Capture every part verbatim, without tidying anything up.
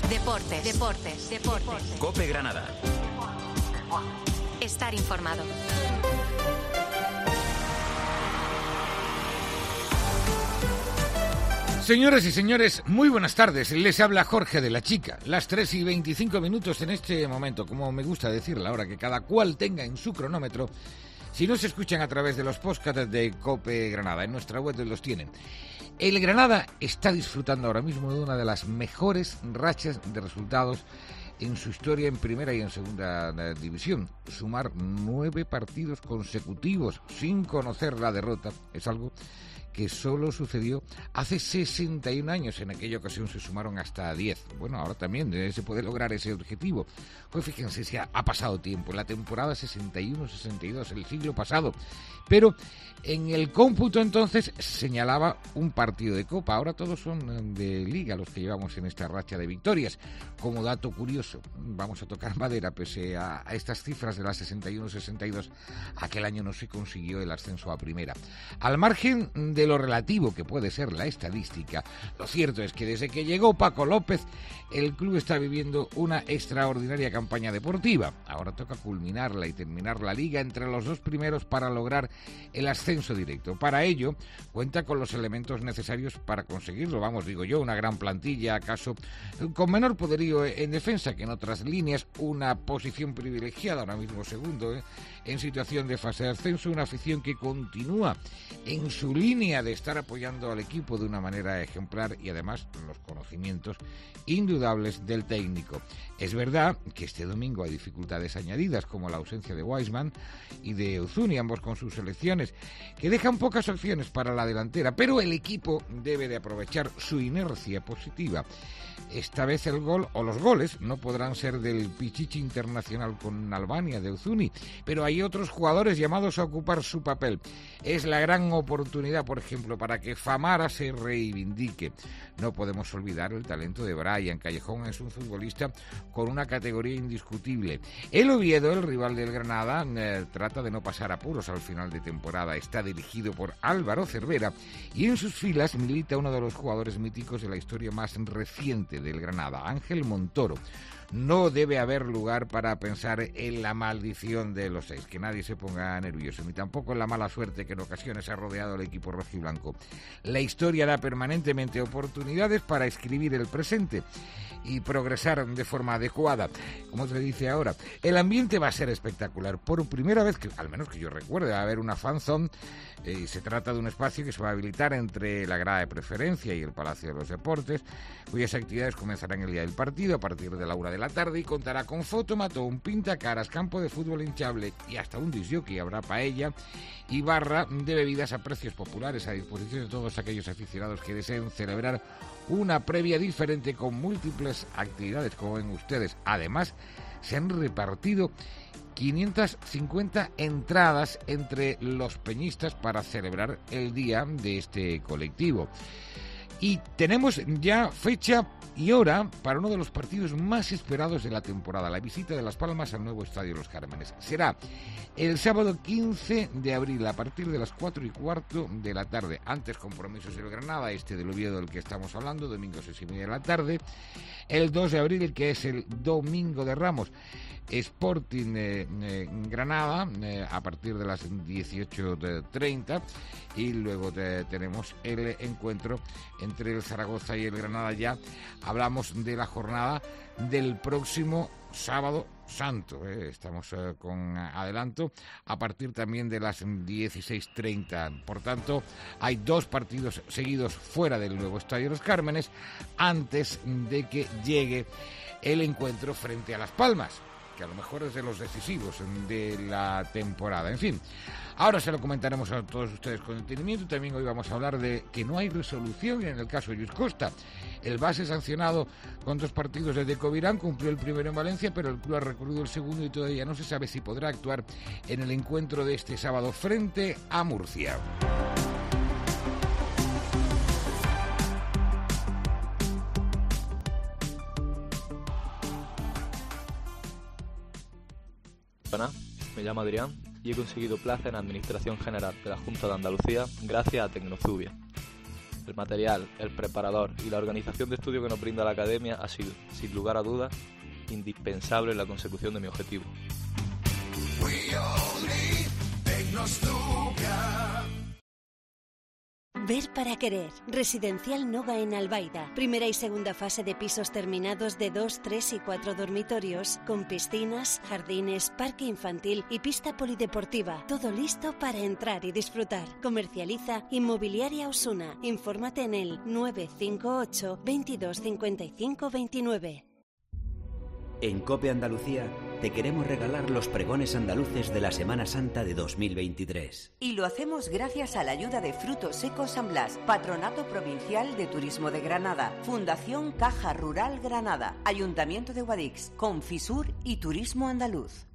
Deportes, deportes, deportes. COPE Granada. Estar informado. Señoras y señores, muy buenas tardes. Les habla Jorge de la Chica. Las tres y veinticinco minutos en este momento, como me gusta decir, la hora que cada cual tenga en su cronómetro. Si no se escuchan a través de los podcasts de COPE Granada, en nuestra web los tienen. El Granada está disfrutando ahora mismo de una de las mejores rachas de resultados en su historia en primera y en segunda división. Sumar nueve partidos consecutivos sin conocer la derrota es algo que solo sucedió hace sesenta y un años. En aquella ocasión se sumaron hasta diez. Bueno, ahora también se puede lograr ese objetivo. Pues fíjense si ha, ha pasado tiempo. La temporada sesenta y uno sesenta y dos, el siglo pasado. Pero en el cómputo entonces señalaba un partido de Copa. Ahora todos son de Liga los que llevamos en esta racha de victorias. Como dato curioso, vamos a tocar madera, pese a, a estas cifras de la sesenta y uno sesenta y dos, aquel año no se consiguió el ascenso a primera. Al margen de lo relativo que puede ser la estadística, lo cierto es que desde que llegó Paco López, el club está viviendo una extraordinaria campaña deportiva. Ahora toca culminarla y terminar la liga entre los dos primeros para lograr el ascenso directo. Para ello, cuenta con los elementos necesarios para conseguirlo. Vamos, digo yo, una gran plantilla, acaso con menor poderío en defensa que en otras líneas, una posición privilegiada, ahora mismo segundo, ¿eh? en situación de fase de ascenso, una afición que continúa en su línea de estar apoyando al equipo de una manera ejemplar y además los conocimientos indudables del técnico. Es verdad que este domingo hay dificultades añadidas como la ausencia de Weisman y de Uzuni, ambos con sus selecciones, que dejan pocas opciones para la delantera, pero el equipo debe de aprovechar su inercia positiva. Esta vez el gol o los goles no podrán ser del Pichichi internacional con Albania, de Uzuni, pero hay otros jugadores llamados a ocupar su papel. Es la gran oportunidad, por ejemplo, para que Famara se reivindique. No podemos olvidar el talento de Brian Callejón. Es un futbolista con una categoría indiscutible. El Oviedo, el rival del Granada, eh, trata de no pasar apuros al final de temporada. Está dirigido por Álvaro Cervera y en sus filas milita uno de los jugadores míticos de la historia más reciente del Granada, Ángel Montoro. No debe haber lugar para pensar en la maldición de los seis, que nadie se ponga nervioso, ni tampoco en la mala suerte que en ocasiones ha rodeado al equipo rojiblanco. La historia da permanentemente oportunidades para escribir el presente y progresar de forma adecuada. Como se dice ahora, el ambiente va a ser espectacular. Por primera vez, que al menos que yo recuerde, va a haber una fan zone. Eh, se trata de un espacio que se va a habilitar entre la grada de preferencia y el Palacio de los Deportes, cuyas actividades comenzarán el día del partido a partir de la una de la tarde y contará con fotomatón, pintacaras, campo de fútbol hinchable y hasta un disc jockey. Habrá paella y barra de bebidas a precios populares a disposición de todos aquellos aficionados que deseen celebrar una previa diferente con múltiples actividades, como ven ustedes. Además, se han repartido quinientas cincuenta entradas entre los peñistas para celebrar el día de este colectivo. Y tenemos ya fecha y hora para uno de los partidos más esperados de la temporada, la visita de Las Palmas al nuevo Estadio Los Cármenes. Será el sábado quince de abril a partir de las cuatro y cuarto de la tarde. Antes compromisos del Granada, este del Oviedo del que estamos hablando, domingo seis y media de la tarde. El dos de abril, que es el domingo de Ramos, Sporting eh, eh, Granada eh, a partir de las dieciocho treinta, y luego te, tenemos el encuentro entre el Zaragoza y el Granada. Ya hablamos de la jornada del próximo sábado santo, eh. estamos eh, con adelanto a partir también de las dieciséis treinta. Por tanto, hay dos partidos seguidos fuera del nuevo Estadio Los Cármenes antes de que llegue el encuentro frente a Las Palmas, que a lo mejor es de los decisivos de la temporada. En fin, ahora se lo comentaremos a todos ustedes con detenimiento. También hoy vamos a hablar de que no hay resolución en el caso de Lluís Costa. El base sancionado con dos partidos desde Covirán cumplió el primero en Valencia, pero el club ha recurrido el segundo y todavía no se sabe si podrá actuar en el encuentro de este sábado frente a Murcia. Me llamo Adrián y he conseguido plaza en Administración General de la Junta de Andalucía gracias a Tecnozubia. El material, el preparador y la organización de estudio que nos brinda la academia ha sido, sin lugar a dudas, indispensable en la consecución de mi objetivo. Ver para querer. Residencial Nova en Albaida. Primera y segunda fase de pisos terminados de dos, tres y cuatro dormitorios, con piscinas, jardines, parque infantil y pista polideportiva. Todo listo para entrar y disfrutar. Comercializa Inmobiliaria Osuna. Infórmate en el nueve cinco ocho, veintidós cincuenta y cinco veintinueve. En COPE Andalucía te queremos regalar los pregones andaluces de la Semana Santa de dos mil veintitrés. Y lo hacemos gracias a la ayuda de Frutos Secos San Blas, Patronato Provincial de Turismo de Granada, Fundación Caja Rural Granada, Ayuntamiento de Guadix, Confisur y Turismo Andaluz.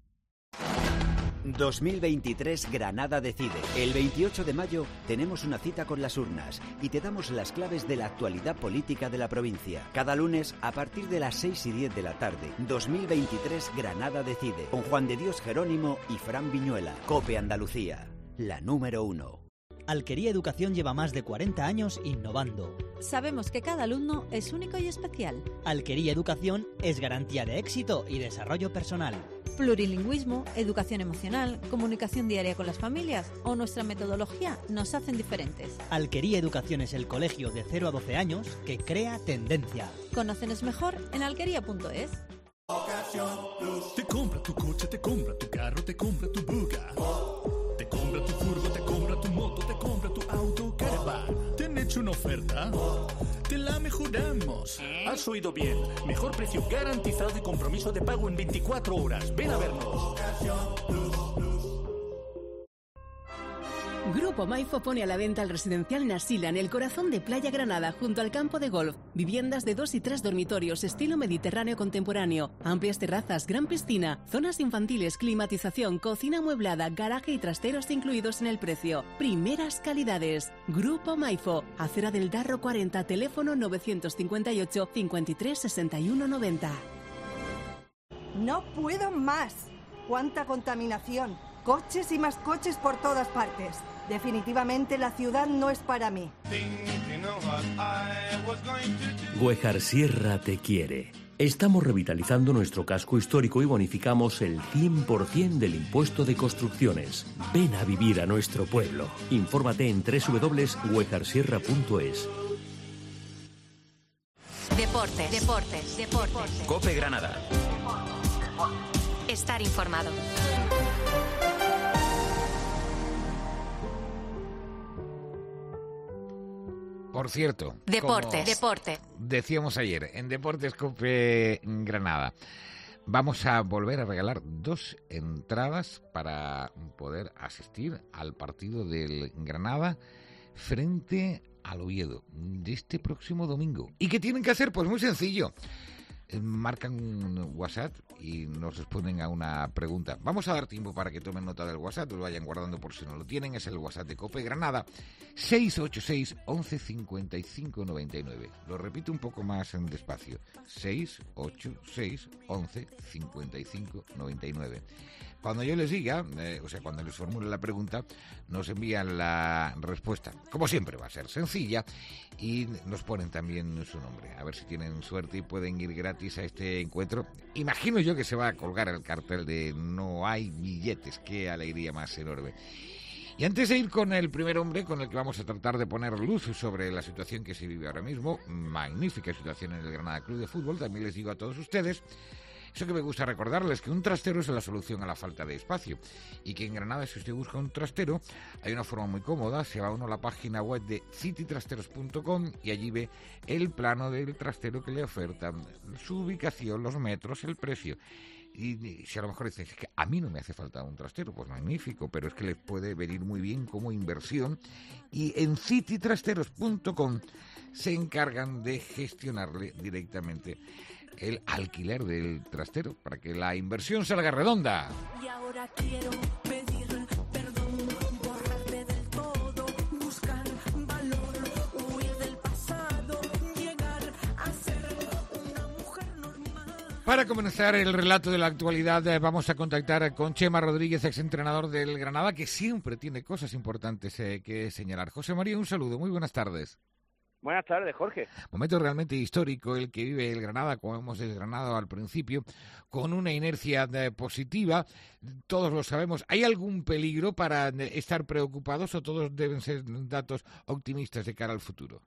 dos mil veintitrés Granada decide. El veintiocho de mayo tenemos una cita con las urnas y te damos las claves de la actualidad política de la provincia. Cada lunes a partir de las seis y diez de la tarde. dos mil veintitrés Granada decide. Con Juan de Dios Jerónimo y Fran Viñuela. COPE Andalucía, la número uno. Alquería Educación lleva más de cuarenta años innovando. Sabemos que cada alumno es único y especial. Alquería Educación es garantía de éxito y desarrollo personal. Plurilingüismo, educación emocional, comunicación diaria con las familias o nuestra metodología nos hacen diferentes. Alquería Educación es el colegio de cero a doce años que crea tendencia. Conócenos mejor en alquería punto es. Te compra tu coche, te compra tu carro, te compra tu buga. Te compra tu furgo, te compra tu moto, te compra tu auto, caravan. ¿Te han hecho una oferta? Te la mejoramos. Has oído bien. Mejor precio garantizado y compromiso de pago en veinticuatro horas. Ven a vernos. Grupo Maifo pone a la venta el residencial Nasila en el corazón de Playa Granada, junto al campo de golf. Viviendas de dos y tres dormitorios, estilo mediterráneo contemporáneo. Amplias terrazas, gran piscina, zonas infantiles, climatización, cocina amueblada, garaje y trasteros incluidos en el precio. Primeras calidades. Grupo Maifo, Acera del Darro cuarenta, teléfono novecientos cincuenta y ocho, cincuenta y tres, sesenta y uno, noventa. No puedo más. ¡Cuánta contaminación! Coches y más coches por todas partes. Definitivamente la ciudad no es para mí. Güejar Sierra te quiere. Estamos revitalizando nuestro casco histórico y bonificamos el cien por ciento del impuesto de construcciones. Ven a vivir a nuestro pueblo. Infórmate en doble u doble u doble u punto güejar sierra punto es. Deportes, deportes, deportes. COPE Granada. Estar informado. Por cierto, Deportes, deporte. Decíamos ayer, en Deportes COPE Granada, vamos a volver a regalar dos entradas para poder asistir al partido del Granada frente al Oviedo de este próximo domingo. ¿Y qué tienen que hacer? Pues muy sencillo. Marcan un WhatsApp y nos responden a una pregunta. Vamos a dar tiempo para que tomen nota del WhatsApp, lo vayan guardando por si no lo tienen. Es el WhatsApp de COPE Granada, seis ocho seis, once cincuenta y cinco noventa y nueve. Lo repito un poco más en despacio, seis ocho seis, once cincuenta y cinco noventa y nueve. Cuando yo les diga, eh, o sea, cuando les formule la pregunta, nos envían la respuesta. Como siempre va a ser sencilla y nos ponen también su nombre. A ver si tienen suerte y pueden ir gratis a este encuentro. Imagino yo que se va a colgar el cartel de no hay billetes. Qué alegría más enorme. Y antes de ir con el primer hombre con el que vamos a tratar de poner luz sobre la situación que se vive ahora mismo, magnífica situación en el Granada Club de Fútbol, también les digo a todos ustedes, eso que me gusta recordarles, que un trastero es la solución a la falta de espacio y que en Granada, si usted busca un trastero, hay una forma muy cómoda. Se va uno a la página web de city trasteros punto com y allí ve el plano del trastero que le ofertan, su ubicación, los metros, el precio. Y si a lo mejor dicen que a mí no me hace falta un trastero, pues magnífico, pero es que les puede venir muy bien como inversión. Y en city trasteros punto com se encargan de gestionarle directamente el alquiler del trastero para que la inversión salga redonda. Y ahora quiero pedir perdón, borrarte del todo, buscar valor, huir del pasado, llegar a ser una mujer normal. Para comenzar el relato de la actualidad, eh, vamos a contactar con Chema Rodríguez, exentrenador del Granada, que siempre tiene cosas importantes eh, que señalar. José María, un saludo, muy buenas tardes. Buenas tardes, Jorge. Momento realmente histórico el que vive el Granada, como hemos desgranado al principio, con una inercia eh, positiva, todos lo sabemos. ¿Hay algún peligro para eh, estar preocupados o todos deben ser datos optimistas de cara al futuro?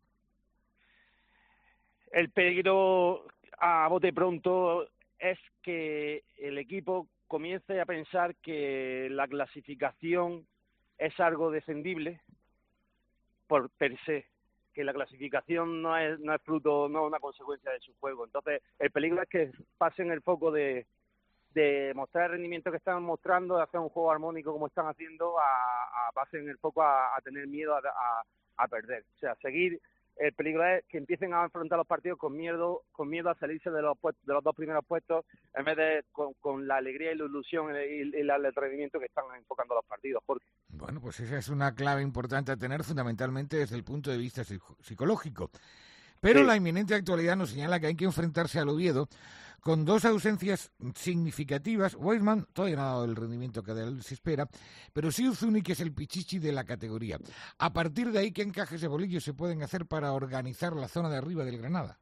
El peligro a bote pronto es que el equipo comience a pensar que la clasificación es algo defendible por per se, que la clasificación no es no es fruto, no es una consecuencia de su juego. Entonces, el peligro es que pasen el foco de, de mostrar el rendimiento que están mostrando, de hacer un juego armónico como están haciendo, a, a pasen el foco a, a tener miedo a, a, a perder. O sea, seguir. El peligro es que empiecen a enfrentar los partidos con miedo, con miedo a salirse de los puestos, de los dos primeros puestos, en vez de con, con la alegría y la ilusión y, y el atrevimiento que están enfocando los partidos, Jorge. Bueno, pues esa es una clave importante a tener fundamentalmente desde el punto de vista psicológico. Pero sí, la inminente actualidad nos señala que hay que enfrentarse al Oviedo con dos ausencias significativas. Weissman todavía no ha dado el rendimiento que de él se espera, pero sí Uzuni, que es el pichichi de la categoría. A partir de ahí, ¿qué encajes de bolillos se pueden hacer para organizar la zona de arriba del Granada?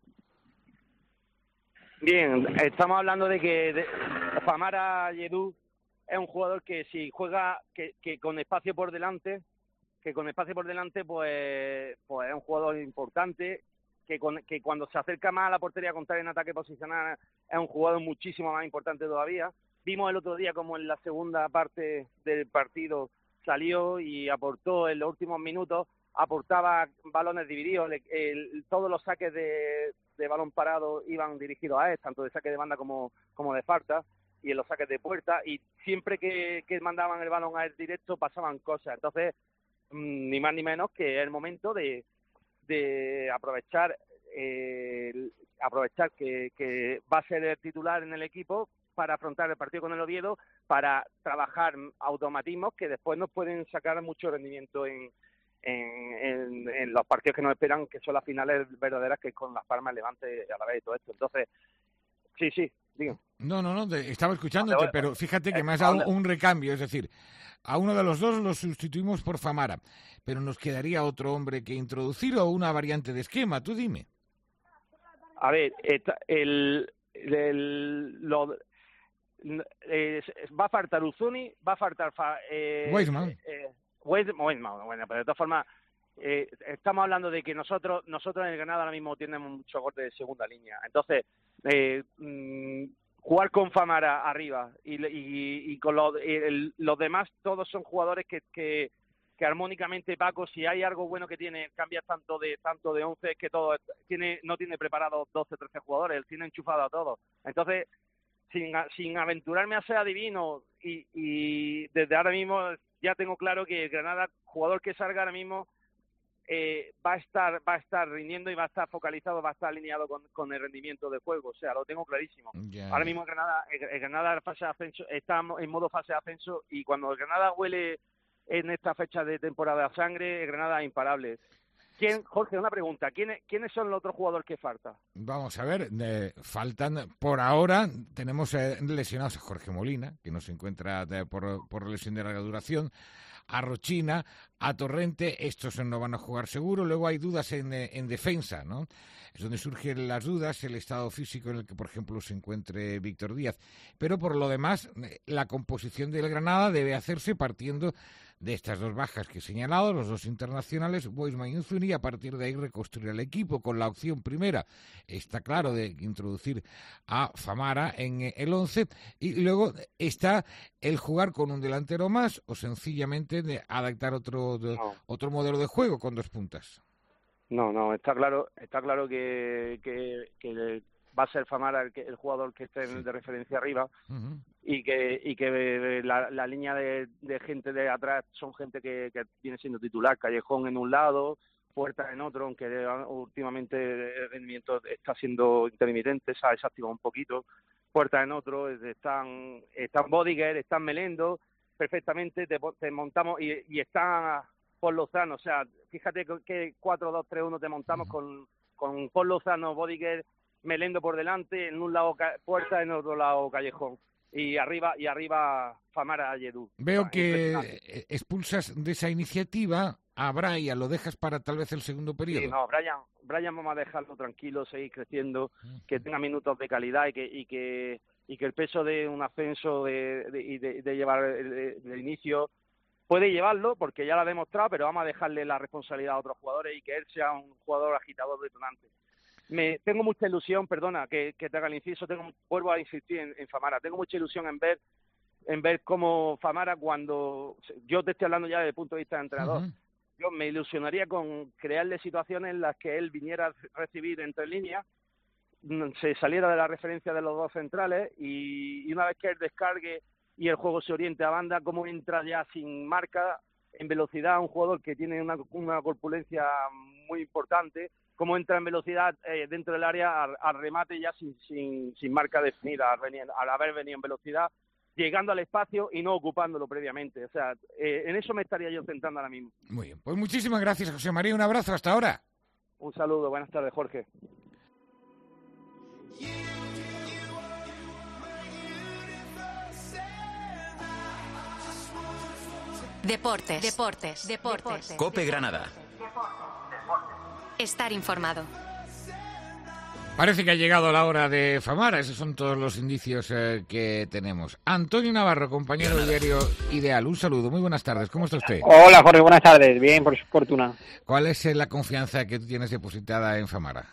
Bien, estamos hablando de que de, Famara Yedú es un jugador que si juega que, que con espacio por delante, que con espacio por delante, pues, pues es un jugador importante. Que, con, que cuando se acerca más a la portería contraria en ataque posicional es un jugador muchísimo más importante todavía. Vimos el otro día como en la segunda parte del partido salió y aportó en los últimos minutos, aportaba balones divididos, el, el, todos los saques de, de balón parado iban dirigidos a él, tanto de saque de banda como, como de falta, y en los saques de puerta, y siempre que, que mandaban el balón a él directo pasaban cosas. Entonces, mmm, ni más ni menos que es el momento de de aprovechar eh, aprovechar que, que va a ser el titular en el equipo para afrontar el partido con el Oviedo, para trabajar automatismos que después nos pueden sacar mucho rendimiento en, en, en, en los partidos que nos esperan, que son las finales verdaderas, que es con Las Palmas, Levante a la vez y todo esto. Entonces, sí, sí, digo. No, no, no, te, estaba escuchándote, pero fíjate que me has dado un recambio, es decir, a uno de los dos lo sustituimos por Famara, pero nos quedaría otro hombre que introducir o una variante de esquema, tú dime. A ver, esta, el, el lo, eh, va a faltar Uzuni, va a faltar eh, Weissman. Eh, Weissman, bueno, pero de todas formas eh, estamos hablando de que nosotros nosotros en el Granada ahora mismo tenemos mucho corte de segunda línea, entonces eh, mmm, jugar con Famara arriba y, y, y con los, el, los demás todos son jugadores que, que, que armónicamente, Paco, si hay algo bueno que tiene, cambia tanto de tanto de once, es que todo tiene no tiene preparado doce, trece jugadores, él tiene enchufado a todos. Entonces, sin, sin aventurarme a ser adivino y, y desde ahora mismo ya tengo claro que el Granada, jugador que salga ahora mismo, Eh, va a estar va a estar rindiendo y va a estar focalizado, va a estar alineado con, con el rendimiento del juego, o sea, lo tengo clarísimo. Yeah. Ahora mismo el Granada, el, el Granada fase de ascenso, está en modo fase de ascenso, y cuando el Granada huele en esta fecha de temporada a sangre, el Granada es imparable. ¿Quién, Jorge, una pregunta, ¿quiénes, ¿quiénes son los otros jugadores que faltan? Vamos a ver, eh, faltan, por ahora, tenemos eh, lesionados a Jorge Molina, que no se encuentra de, por, por lesión de larga duración, a Rochina, a Torrente, estos no van a jugar seguro. Luego hay dudas en, en defensa, ¿no? Es donde surgen las dudas, el estado físico en el que, por ejemplo, se encuentre Víctor Díaz. Pero por lo demás, la composición del Granada debe hacerse partiendo de estas dos bajas que he señalado, los dos internacionales, Weissman y Uzuni, y a partir de ahí reconstruir el equipo con la opción primera, está claro, de introducir a Famara en el once, y luego está el jugar con un delantero más o sencillamente de adaptar otro de, no. otro modelo de juego con dos puntas. No, no, está claro, está claro que, que, que va a ser Famara el, que, el jugador que esté sí. de referencia arriba. Uh-huh. y que y que la, la línea de, de gente de atrás son gente que, que viene siendo titular, Callejón en un lado, Puerta en otro, aunque últimamente el rendimiento está siendo intermitente, se ha desactivado un poquito, Puerta en otro, están están Bodiger, están Melendo, perfectamente te, te montamos, y, y está Paul Lozano, o sea, fíjate que cuatro dos tres uno te montamos uh-huh. con, con Paul Lozano, Bodiger Melendo por delante, en un lado Puerta, en otro lado Callejón. Y arriba y arriba Famara Lledú. Veo que expulsas de esa iniciativa a Brian, lo dejas para tal vez el segundo periodo. Sí, no, Brian, Brian vamos a dejarlo tranquilo, seguir creciendo, que tenga minutos de calidad y que y que y que el peso de un ascenso de, de, de, de llevar el, el inicio puede llevarlo, porque ya lo ha demostrado, pero vamos a dejarle la responsabilidad a otros jugadores y que él sea un jugador agitador detonante. Me tengo mucha ilusión, perdona que, que te haga el inciso, tengo, vuelvo a insistir en, en Famara, tengo mucha ilusión en ver en ver cómo Famara, cuando yo te estoy hablando ya desde el punto de vista de entrenador, uh-huh. yo me ilusionaría con crearle situaciones en las que él viniera a recibir entre líneas, se saliera de la referencia de los dos centrales y, y una vez que él descargue y el juego se oriente a banda, cómo entra ya sin marca, en velocidad, un jugador que tiene una, una corpulencia muy importante, cómo entra en velocidad eh, dentro del área al, al remate ya sin, sin, sin marca definida, al, venir, al haber venido en velocidad, llegando al espacio y no ocupándolo previamente. O sea, eh, en eso me estaría yo centrando ahora mismo. Muy bien, pues muchísimas gracias, José María, un abrazo, hasta ahora. Un saludo, buenas tardes, Jorge. Deportes, deportes, deportes. COPE Granada. Estar informado. Parece que ha llegado la hora de Famara, esos son todos los indicios eh, que tenemos. Antonio Navarro, compañero del diario Ideal, un saludo, muy buenas tardes, ¿cómo está usted? Hola Jorge, buenas tardes, bien, por su fortuna. ¿Cuál es eh, la confianza que tú tienes depositada en Famara?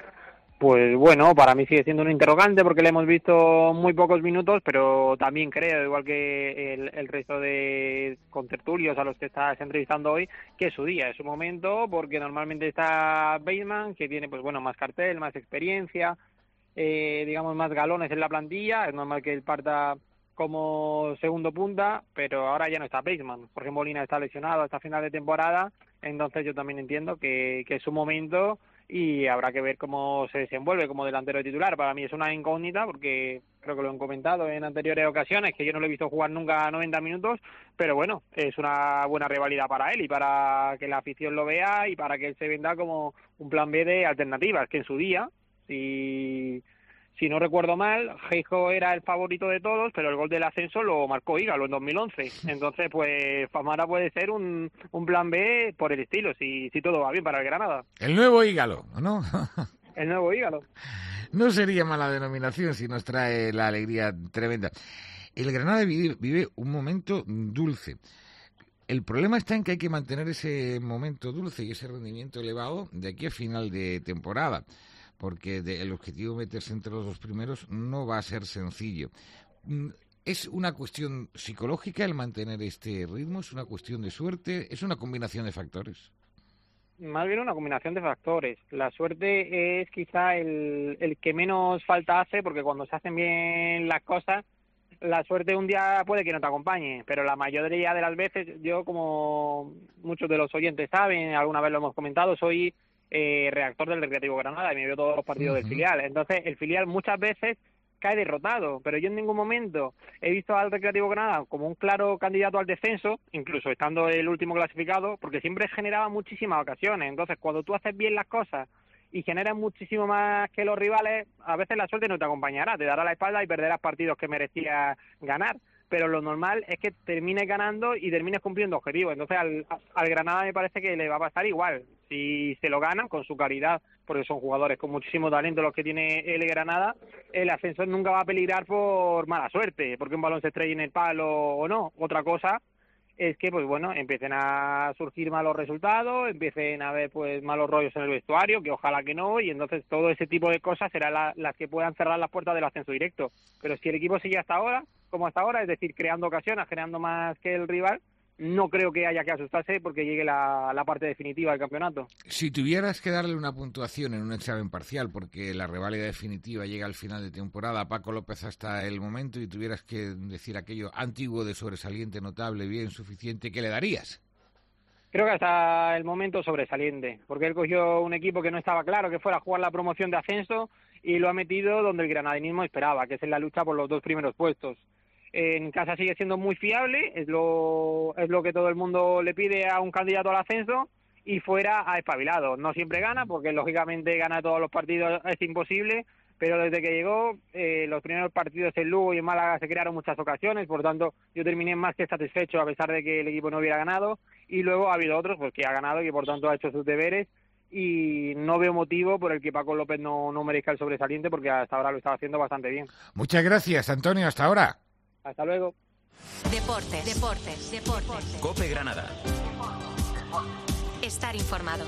Pues bueno, para mí sigue siendo un interrogante porque le hemos visto muy pocos minutos, pero también creo, igual que el, el resto de contertulios a los que estás entrevistando hoy, que es su día, es su momento, porque normalmente está Bateman, que tiene pues bueno más cartel, más experiencia, eh, digamos más galones en la plantilla, es normal que él parta como segundo punta, pero ahora ya no está Bateman, Jorge Molina está lesionado hasta final de temporada, entonces yo también entiendo que, que es su momento y habrá que ver cómo se desenvuelve como delantero de titular. Para mí es una incógnita porque creo que lo han comentado en anteriores ocasiones, que yo no lo he visto jugar nunca a noventa minutos, pero bueno, es una buena rivalidad para él y para que la afición lo vea y para que él se venda como un plan B de alternativas, que en su día, si... Si no recuerdo mal, Geijo era el favorito de todos, pero el gol del ascenso lo marcó Ígalo en dos mil once. Entonces, pues Famara puede ser un, un plan B por el estilo, si, si todo va bien para el Granada. El nuevo Ígalo, ¿no? El nuevo Ígalo. No sería mala denominación si nos trae la alegría tremenda. El Granada vive, vive un momento dulce. El problema está en que hay que mantener ese momento dulce y ese rendimiento elevado de aquí a final de temporada, porque de, el objetivo meterse entre los dos primeros no va a ser sencillo. ¿Es una cuestión psicológica el mantener este ritmo? ¿Es una cuestión de suerte? ¿Es una combinación de factores? Más bien una combinación de factores. La suerte es quizá el, el que menos falta hace, porque cuando se hacen bien las cosas, la suerte un día puede que no te acompañe, pero la mayoría de las veces, yo como muchos de los oyentes saben, alguna vez lo hemos comentado, soy Eh, reactor del Recreativo Granada y me veo todos los partidos uh-huh. del filial. Entonces el filial muchas veces cae derrotado, pero yo en ningún momento he visto al Recreativo Granada como un claro candidato al descenso, incluso estando el último clasificado, porque siempre generaba muchísimas ocasiones. Entonces cuando tú haces bien las cosas y generas muchísimo más que los rivales, a veces la suerte no te acompañará, te dará la espalda y perderás partidos que merecías ganar. Pero lo normal es que termines ganando y termines cumpliendo objetivos. Entonces al, al Granada me parece que le va a pasar igual. Si se lo ganan con su calidad, porque son jugadores con muchísimo talento los que tiene el Granada, el ascenso nunca va a peligrar por mala suerte, porque un balón se estrelle en el palo o no. Otra cosa es que pues bueno, empiecen a surgir malos resultados, empiecen a haber pues malos rollos en el vestuario, que ojalá que no, y entonces todo ese tipo de cosas serán la, las que puedan cerrar las puertas del ascenso directo. Pero si el equipo sigue hasta ahora, como hasta ahora, es decir, creando ocasiones, generando más que el rival, no creo que haya que asustarse porque llegue la, la parte definitiva del campeonato. Si tuvieras que darle una puntuación en un examen parcial, porque la reválida definitiva llega al final de temporada, a Paco López hasta el momento, y tuvieras que decir aquello antiguo de sobresaliente, notable, bien, suficiente, ¿qué le darías? Creo que hasta el momento sobresaliente, porque él cogió un equipo que no estaba claro que fuera a jugar la promoción de ascenso y lo ha metido donde el granadinismo esperaba, que es en la lucha por los dos primeros puestos. En casa sigue siendo muy fiable, es lo es lo que todo el mundo le pide a un candidato al ascenso, y fuera ha espabilado. No siempre gana, porque lógicamente ganar todos los partidos es imposible, pero desde que llegó, eh, los primeros partidos en Lugo y en Málaga se crearon muchas ocasiones, por lo tanto yo terminé más que satisfecho a pesar de que el equipo no hubiera ganado, y luego ha habido otros pues que ha ganado y que por tanto ha hecho sus deberes, y no veo motivo por el que Paco López no, no merezca el sobresaliente, porque hasta ahora lo estaba haciendo bastante bien. Muchas gracias, Antonio, hasta ahora. Hasta luego. Deportes, deportes, deportes. COPE Granada. Estar informado.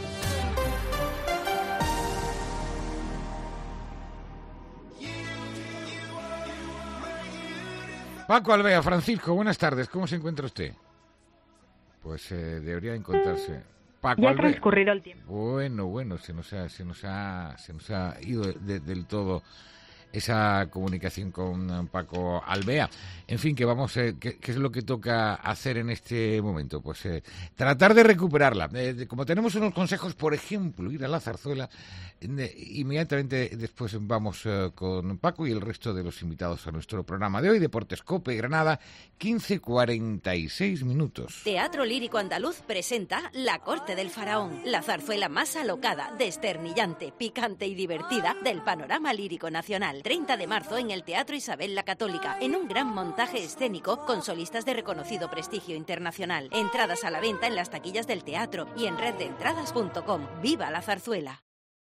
Paco Alvea, Francisco, buenas tardes. ¿Cómo se encuentra usted? Pues eh, debería encontrarse. Paco ya ha Alvea. transcurrido el tiempo. Bueno, bueno, se nos ha, se nos ha, se nos ha ido de, de, del todo esa comunicación con Paco Alvea. En fin, que vamos, eh, ¿qué, ¿qué es lo que toca hacer en este momento? Pues eh, tratar de recuperarla. Eh, de, como tenemos unos consejos, por ejemplo, ir a la Zarzuela, eh, inmediatamente después vamos eh, con Paco y el resto de los invitados a nuestro programa de hoy, Deportes COPE Granada, quince cuarenta y seis minutos. Teatro Lírico Andaluz presenta La Corte del Faraón, la zarzuela más alocada, desternillante, picante y divertida del panorama lírico nacional. treinta de marzo en el Teatro Isabel la Católica, en un gran montaje escénico con solistas de reconocido prestigio internacional. Entradas a la venta en las taquillas del teatro y en red de entradas punto com. ¡Viva la zarzuela!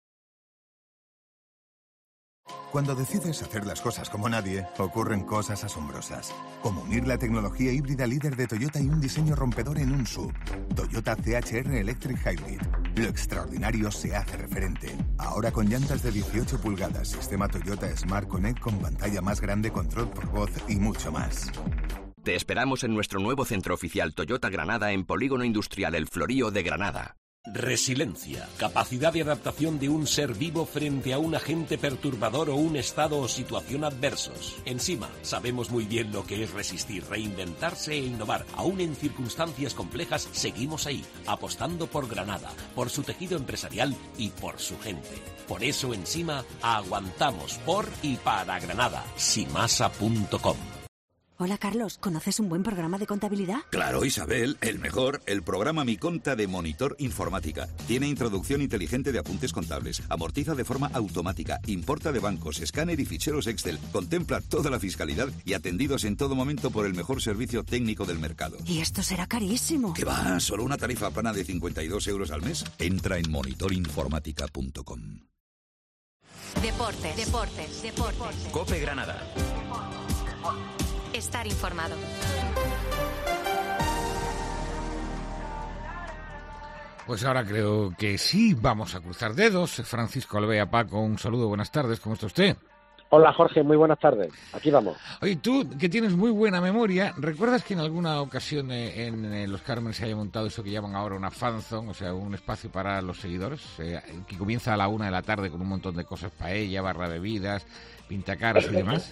Cuando decides hacer las cosas como nadie, ocurren cosas asombrosas. Como unir la tecnología híbrida líder de Toyota y un diseño rompedor en un S U V. Toyota C H R Electric Hybrid. Lo extraordinario se hace referente. Ahora con llantas de dieciocho pulgadas, sistema Toyota Smart Connect con pantalla más grande, control por voz y mucho más. Te esperamos en nuestro nuevo centro oficial Toyota Granada en Polígono Industrial El Florío de Granada. Resiliencia, capacidad de adaptación de un ser vivo frente a un agente perturbador o un estado o situación adversos. En Sima sabemos muy bien lo que es resistir, reinventarse e innovar. Aún en circunstancias complejas seguimos ahí, apostando por Granada, por su tejido empresarial y por su gente. Por eso en Sima aguantamos por y para Granada. simasa punto com. Hola, Carlos. ¿Conoces un buen programa de contabilidad? Claro, Isabel, el mejor, el programa Mi Conta de Monitor Informática. Tiene introducción inteligente de apuntes contables, amortiza de forma automática, importa de bancos, escáner y ficheros Excel, contempla toda la fiscalidad y atendidos en todo momento por el mejor servicio técnico del mercado. Y esto será carísimo. ¿Qué va? ¿Solo una tarifa plana de cincuenta y dos euros al mes? Entra en monitor informática punto com. Deportes, deportes, deportes. COPE Granada. Estar informado. Pues ahora creo que sí, vamos a cruzar dedos. Francisco Alvea, Paco, un saludo, buenas tardes, ¿cómo está usted? Hola Jorge, muy buenas tardes, aquí vamos. Oye, tú que tienes muy buena memoria, ¿recuerdas que en alguna ocasión eh, en, en Los Cármenes se haya montado eso que llaman ahora una fanzone, o sea, un espacio para los seguidores, eh, que comienza a la una de la tarde con un montón de cosas, paella, barra de bebidas, pintacaras y demás?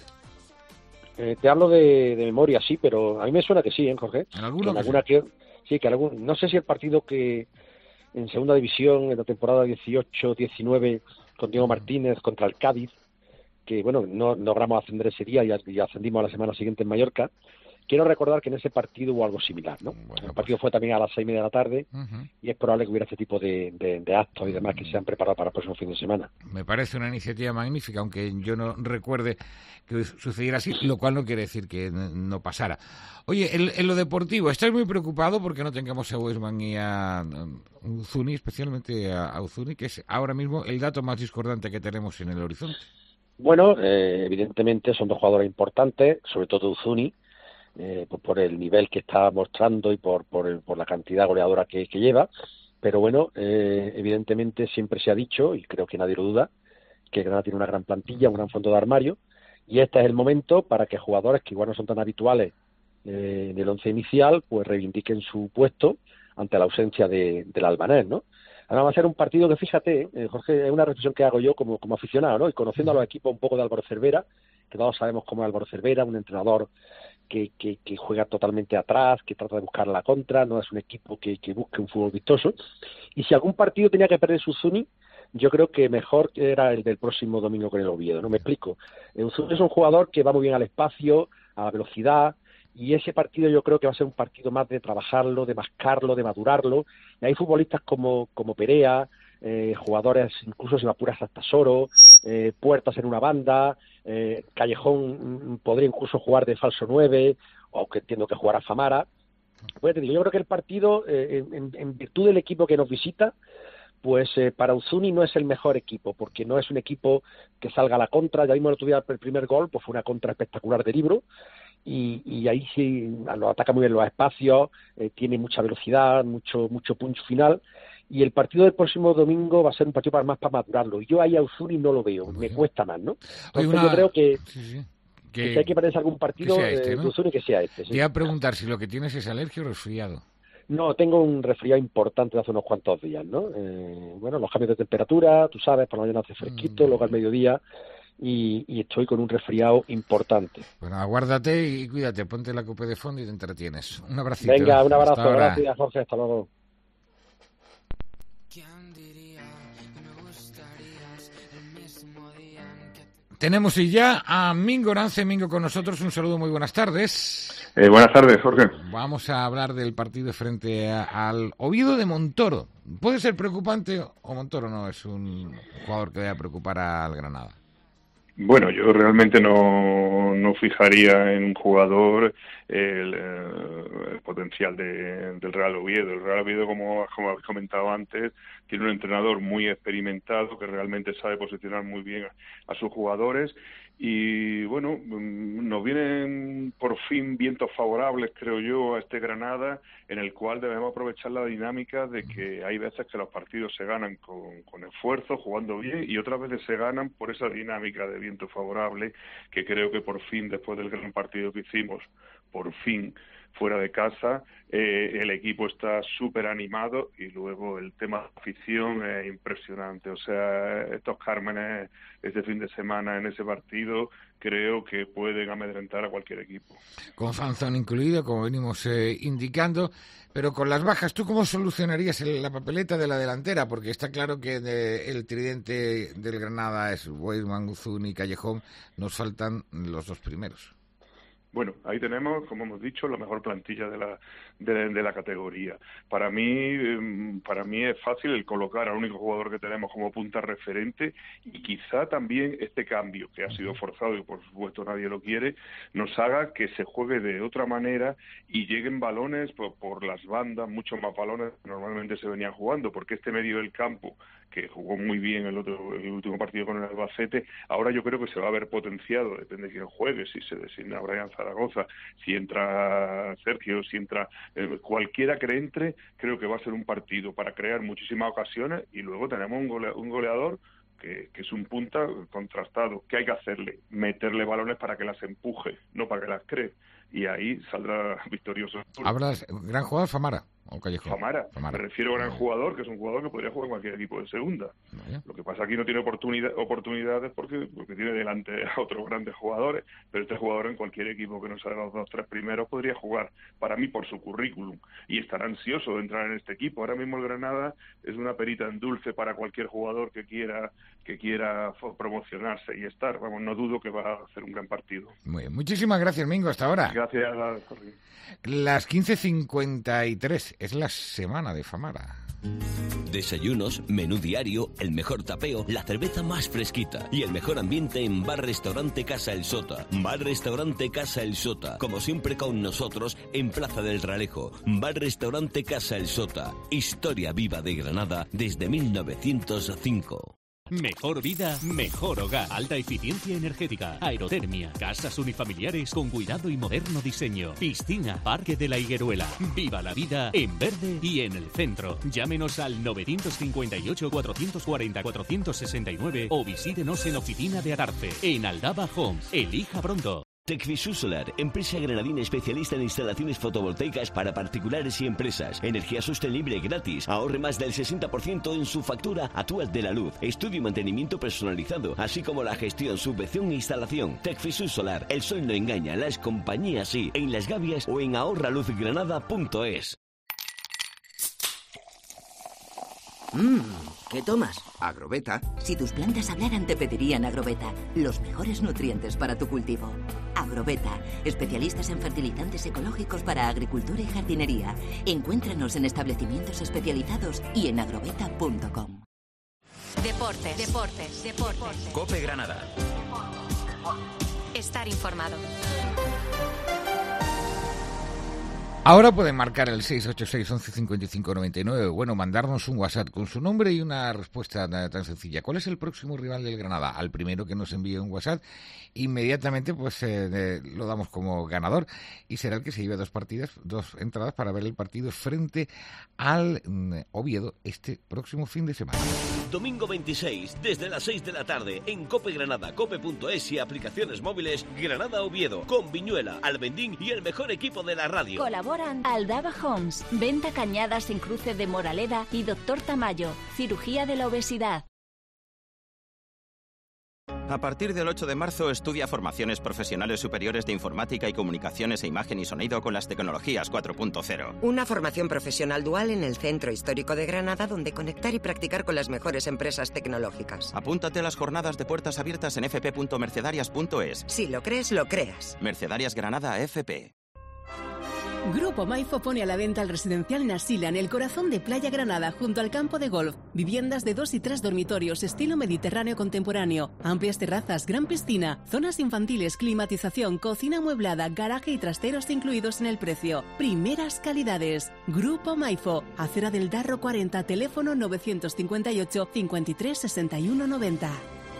Eh, te hablo de, de memoria, sí, pero a mí me suena que sí, ¿eh, Jorge? ¿En alguno? Que en alguna que, sí, que algún, no sé si el partido que en segunda división, en la temporada dieciocho diecinueve, con Diego Martínez contra el Cádiz, que bueno, no logramos ascender ese día y, y ascendimos a la semana siguiente en Mallorca. Quiero recordar que en ese partido hubo algo similar, ¿no? Bueno, el partido pues... fue también a las seis y media de la tarde, uh-huh. y es probable que hubiera este tipo de, de, de actos y demás que se han preparado para el próximo fin de semana. Me parece una iniciativa magnífica, aunque yo no recuerde que sucediera así, lo cual no quiere decir que no pasara. Oye, en, en lo deportivo, ¿estás muy preocupado porque no tengamos a Weisman y a Uzuni, especialmente a, a Uzuni, que es ahora mismo el dato más discordante que tenemos en el horizonte? Bueno, eh, evidentemente son dos jugadores importantes, sobre todo Uzuni, Eh, por, por el nivel que está mostrando y por por, el, por la cantidad goleadora que, que lleva, pero bueno, eh, evidentemente siempre se ha dicho, y creo que nadie lo duda, que Granada tiene una gran plantilla, un gran fondo de armario, y este es el momento para que jugadores que igual no son tan habituales eh, en el once inicial, pues reivindiquen su puesto ante la ausencia de, del albanés, ¿no? Ahora va a ser un partido que, fíjate, eh, Jorge, es una reflexión que hago yo como, como aficionado, ¿no? Y conociendo a los equipos un poco de Álvaro Cervera, que todos sabemos cómo es Álvaro Cervera, un entrenador Que, que, que juega totalmente atrás, que trata de buscar la contra, no es un equipo que, que busque un fútbol vistoso. Y si algún partido tenía que perder Uzuni, yo creo que mejor era el del próximo domingo con el Oviedo, ¿no? Me explico. Uzuni es un jugador que va muy bien al espacio, a la velocidad, y ese partido yo creo que va a ser un partido más de trabajarlo, de mascarlo, de madurarlo. Y hay futbolistas como, como Perea, eh, jugadores, incluso si me apuras hasta Soro, eh, Puertas en una banda, eh, Callejón mm, podría incluso jugar de falso nueve, aunque entiendo que jugará Famara. Pues te digo, yo creo que el partido, eh, en, en virtud del equipo que nos visita, pues eh, para Uzuni no es el mejor equipo, porque no es un equipo que salga a la contra. Ya vimos el otro día el primer gol, pues fue una contra espectacular de Libro, y, y ahí sí lo ataca muy bien los espacios, eh, tiene mucha velocidad, mucho mucho punch final, y el partido del próximo domingo va a ser un partido para más para madurarlo, y yo ahí a Uzuni no lo veo, bueno, me cuesta más, ¿no? Entonces una... yo creo que... Sí, sí. Que, que si hay que ponerse algún partido que sea este, ¿no? de Uzuni, que sea este. ¿Sí? Te iba a preguntar si lo que tienes es alergia o resfriado. No, tengo un resfriado importante de hace unos cuantos días, ¿no? Eh, bueno, los cambios de temperatura, tú sabes, por la mañana hace fresquito, mm. luego al mediodía, y, y estoy con un resfriado importante. Bueno, aguárdate y cuídate, ponte la copa de fondo y te entretienes. Un abracito. Venga, un abrazo, gracias, Jorge, hasta luego. Tenemos ya a Mingo Orance. Mingo con nosotros, un saludo, muy buenas tardes. Eh, buenas tardes, Jorge. Vamos a hablar del partido frente a, al Oviedo de Montoro. ¿Puede ser preocupante o Montoro no es un jugador que vaya a preocupar al Granada? Bueno, yo realmente no, no fijaría en un jugador el, el potencial de, del Real Oviedo. El Real Oviedo, como, como habéis comentado antes, tiene un entrenador muy experimentado que realmente sabe posicionar muy bien a, a sus jugadores. Y bueno, nos vienen por fin vientos favorables, creo yo, a este Granada, en el cual debemos aprovechar la dinámica de que hay veces que los partidos se ganan con, con esfuerzo, jugando bien, y otras veces se ganan por esa dinámica de viento favorable, que creo que por fin, después del gran partido que hicimos, por fin, fuera de casa, eh, el equipo está súper animado, y luego el tema de afición es impresionante. O sea, estos Cármenes este fin de semana en ese partido creo que pueden amedrentar a cualquier equipo. Con Fanzón incluido, como venimos eh, indicando, pero con las bajas, ¿tú cómo solucionarías el, la papeleta de la delantera? Porque está claro que de, el tridente del Granada es Weisman, Uzuni y Callejón, nos faltan los dos primeros. Bueno, ahí tenemos, como hemos dicho, la mejor plantilla de la de, de la categoría. Para mí, para mí es fácil el colocar al único jugador que tenemos como punta referente, y quizá también este cambio, que ha sido forzado y por supuesto nadie lo quiere, nos haga que se juegue de otra manera y lleguen balones por, por las bandas, muchos más balones que normalmente se venían jugando, porque este medio del campo, que jugó muy bien el otro el último partido con el Albacete, ahora yo creo que se va a ver potenciado, depende de quién juegue, si se designa Brian Zaragoza, si entra Sergio, si entra eh, cualquiera que entre, creo que va a ser un partido para crear muchísimas ocasiones, y luego tenemos un, gole, un goleador que, que es un punta contrastado. ¿Qué hay que hacerle? Meterle balones para que las empuje, no para que las cree, y ahí saldrá victorioso. ¿Hablas gran jugador, Famara o Callejón? Famara. Famara. Me refiero a gran jugador, que es un jugador que podría jugar en cualquier equipo de segunda. Vaya. Lo que pasa aquí no tiene oportunidad, oportunidades porque, porque tiene delante a otros grandes jugadores, pero este jugador en cualquier equipo que no sea de los dos tres primeros podría jugar, para mí, por su currículum, y estará ansioso de entrar en este equipo. Ahora mismo el Granada es una perita en dulce para cualquier jugador que quiera que quiera promocionarse y estar. Vamos, no dudo que va a hacer un gran partido. Muy bien. Muchísimas gracias, Mingo, hasta ahora. Gracias, Jorge. Las quince cincuenta y tres es la semana de Famara. Desayunos, menú diario, el mejor tapeo, la cerveza más fresquita y el mejor ambiente en Bar Restaurante Casa El Sota. Bar Restaurante Casa El Sota, como siempre con nosotros en Plaza del Realejo. Bar Restaurante Casa El Sota, historia viva de Granada desde mil novecientos cinco. Mejor vida, mejor hogar. Alta eficiencia energética, aerotermia, casas unifamiliares con cuidado y moderno diseño. Piscina, Parque de la Higueruela. Viva la vida en verde y en el centro. Llámenos al nueve cinco ocho, cuatro cuatro cero, cuatro seis nueve o visítenos en Oficina de Adarfe, en Aldaba Homes. Elija pronto. Tecfisur Solar, empresa granadina especialista en instalaciones fotovoltaicas para particulares y empresas. Energía sostenible gratis. Ahorre más del sesenta por ciento en su factura actual de la luz. Estudio y mantenimiento personalizado, así como la gestión, subvención e instalación. Tecfisur Solar, el sol no engaña, las compañías sí. En Las Gavias o en ahorra luz granada punto es. Mmm, ¿qué tomas? Agrobeta. Si tus plantas hablaran te pedirían Agrobeta, los mejores nutrientes para tu cultivo. Agrobeta, especialistas en fertilizantes ecológicos para agricultura y jardinería. Encuéntranos en establecimientos especializados y en agrobeta punto com. Deportes, deportes, deportes. Cope Granada. Estar informado. Ahora pueden marcar el seis ocho seis, once cincuenta y cinco noventa y nueve, bueno, mandarnos un WhatsApp con su nombre y una respuesta tan sencilla. ¿Cuál es el próximo rival del Granada? Al primero que nos envíe un WhatsApp, inmediatamente pues eh, eh, lo damos como ganador y será el que se lleve dos partidas, dos entradas para ver el partido frente al mm, Oviedo este próximo fin de semana. Domingo veintiséis, desde las seis de la tarde, en Cope Granada, cope punto es y aplicaciones móviles, Granada Oviedo, con Viñuela, Albendín y el mejor equipo de la radio. Colaboran Aldaba Homes, Venta Cañadas en Cruce de Moraleda y Doctor Tamayo, Cirugía de la Obesidad. A partir del ocho de marzo estudia formaciones profesionales superiores de informática y comunicaciones e imagen y sonido con las tecnologías cuatro punto cero. Una formación profesional dual en el Centro Histórico de Granada donde conectar y practicar con las mejores empresas tecnológicas. Apúntate a las jornadas de puertas abiertas en f p punto mercedarias punto es. Si lo crees, lo creas. Mercedarias Granada F P. Grupo Maifo pone a la venta el residencial Nasila en el corazón de Playa Granada, junto al campo de golf. Viviendas de dos y tres dormitorios, estilo mediterráneo contemporáneo. Amplias terrazas, gran piscina, zonas infantiles, climatización, cocina amueblada, garaje y trasteros incluidos en el precio. Primeras calidades. Grupo Maifo, Acera del Darro cuarenta, teléfono novecientos cincuenta y ocho, cincuenta y tres, sesenta y uno, noventa.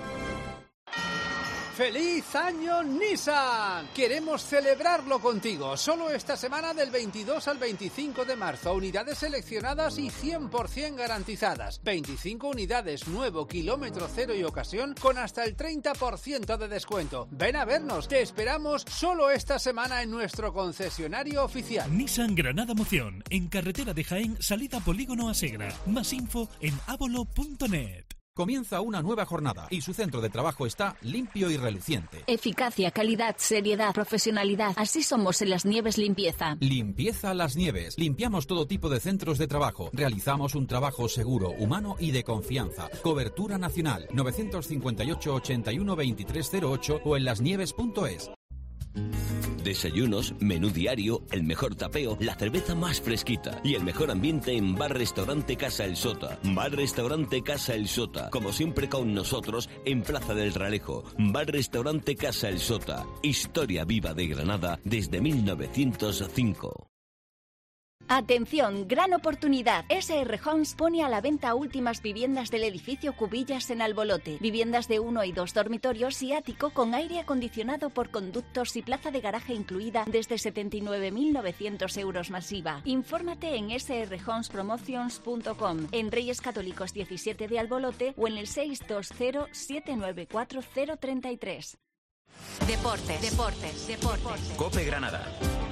¡Feliz año Nissan! Queremos celebrarlo contigo. Solo esta semana del veintidós al veinticinco de marzo. Unidades seleccionadas y cien por ciento garantizadas. veinticinco unidades, nuevo, kilómetro cero y ocasión con hasta el treinta por ciento de descuento. Ven a vernos. Te esperamos solo esta semana en nuestro concesionario oficial. Nissan Granada Moción. En carretera de Jaén, salida Polígono a Segra. Más info en abolo punto net. Comienza una nueva jornada y su centro de trabajo está limpio y reluciente. Eficacia, calidad, seriedad, profesionalidad. Así somos en Las Nieves Limpieza. Limpieza Las Nieves. Limpiamos todo tipo de centros de trabajo. Realizamos un trabajo seguro, humano y de confianza. Cobertura nacional. novecientos cincuenta y ocho, ochenta y uno, veintitrés cero ocho o en lasnieves punto es. Desayunos, menú diario, el mejor tapeo, la cerveza más fresquita y el mejor ambiente en Bar Restaurante Casa El Sota. Bar Restaurante Casa El Sota, como siempre con nosotros en Plaza del Ralejo. Bar Restaurante Casa El Sota, historia viva de Granada desde mil novecientos cinco. Atención, gran oportunidad. S R Homes pone a la venta últimas viviendas del edificio Cubillas en Albolote. Viviendas de uno y dos dormitorios y ático con aire acondicionado por conductos y plaza de garaje incluida desde setenta y nueve mil novecientos euros masiva. Infórmate en s r homes promotions punto com, en Reyes Católicos diecisiete de Albolote o en el seis dos cero, siete nueve cuatro, cero tres tres. Deportes, deportes, deportes. Cope Granada.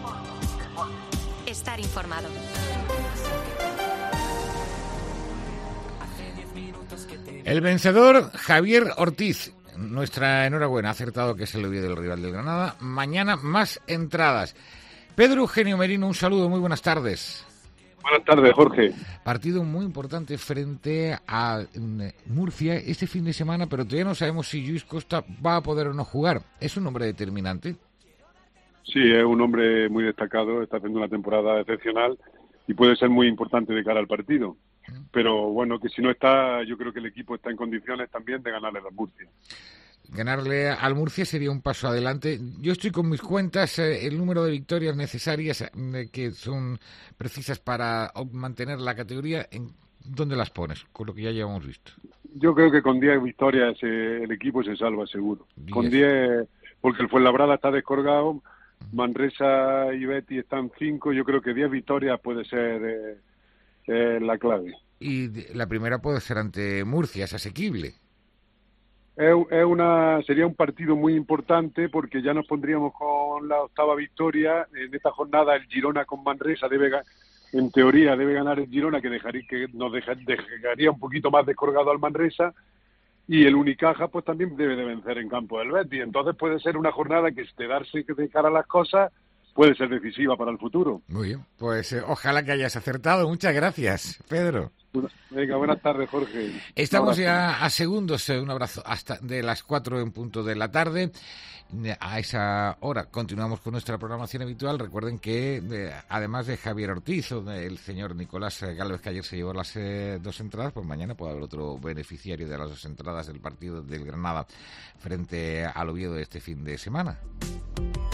Estar informado. El vencedor, Javier Ortiz. Nuestra enhorabuena, ha acertado que es el Oviedo del rival del Granada. Mañana más entradas. Pedro Eugenio Merino, un saludo, muy buenas tardes. Buenas tardes, Jorge. Partido muy importante frente a Murcia este fin de semana, pero todavía no sabemos si Lluís Costa va a poder o no jugar. ¿Es un hombre determinante? Sí, es un hombre muy destacado, está haciendo una temporada excepcional y puede ser muy importante de cara al partido. Pero bueno, que si no está, yo creo que el equipo está en condiciones también de ganarle al Murcia. Ganarle al Murcia sería un paso adelante. Yo estoy con mis cuentas, eh, el número de victorias necesarias eh, que son precisas para mantener la categoría, ¿en dónde las pones? Con lo que ya llevamos visto. Yo creo que con diez victorias eh, el equipo se salva seguro. diez. Con diez, porque el Fuenlabrada está descolgado, Manresa y Betis están cinco, yo creo que diez victorias puede ser eh, eh, la clave. Y la primera puede ser ante Murcia, es asequible. Es, es una sería un partido muy importante porque ya nos pondríamos con la octava victoria. En esta jornada el Girona con Manresa debe, en teoría debe ganar el Girona, que dejaría que nos deja, dejaría un poquito más descolgado al Manresa. Y el Unicaja pues también debe de vencer en campo del Betis. Entonces puede ser una jornada que, de darse de cara a las cosas, puede ser decisiva para el futuro. Muy bien, pues eh, ojalá que hayas acertado. Muchas gracias, Pedro. Venga, buenas tardes, Jorge. Estamos ya a segundos, un abrazo, hasta de las cuatro en punto de la tarde. A esa hora continuamos con nuestra programación habitual. Recuerden que, eh, además de Javier Ortiz o del señor Nicolás Gálvez, que ayer se llevó las eh, dos entradas, pues mañana puede haber otro beneficiario de las dos entradas del partido del Granada frente al Oviedo este fin de semana.